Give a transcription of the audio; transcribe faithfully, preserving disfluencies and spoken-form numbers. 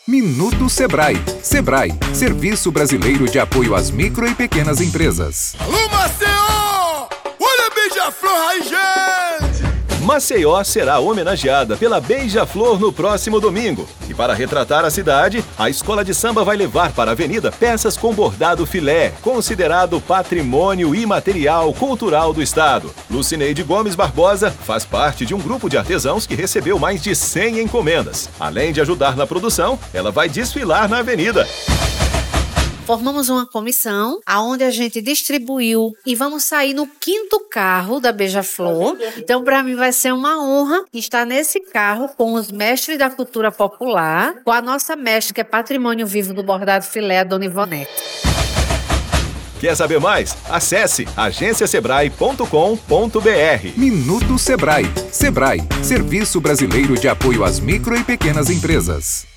Minuto Sebrae. Sebrae, Serviço Brasileiro de Apoio às Micro e Pequenas Empresas. Alô, Maceió! Olha a Beija-Flor aí, gente! Maceió será homenageada pela Beija-Flor no próximo domingo. E para retratar a cidade, a escola de samba vai levar para a avenida peças com bordado filé, considerado patrimônio imaterial cultural do estado. Lucineide Gomes Barbosa faz parte de um grupo de artesãos que recebeu mais de cem encomendas. Além de ajudar na produção, ela vai desfilar na avenida. Formamos uma comissão onde a gente distribuiu e vamos sair no quinto carro da Beija-Flor. Então, para mim vai ser uma honra estar nesse carro com os mestres da cultura popular, com a nossa mestre, que é patrimônio vivo do bordado filé, a Dona Ivonete. Quer saber mais? Acesse agência sebrae ponto com ponto br. Minuto Sebrae. Sebrae, Serviço Brasileiro de Apoio às Micro e Pequenas Empresas.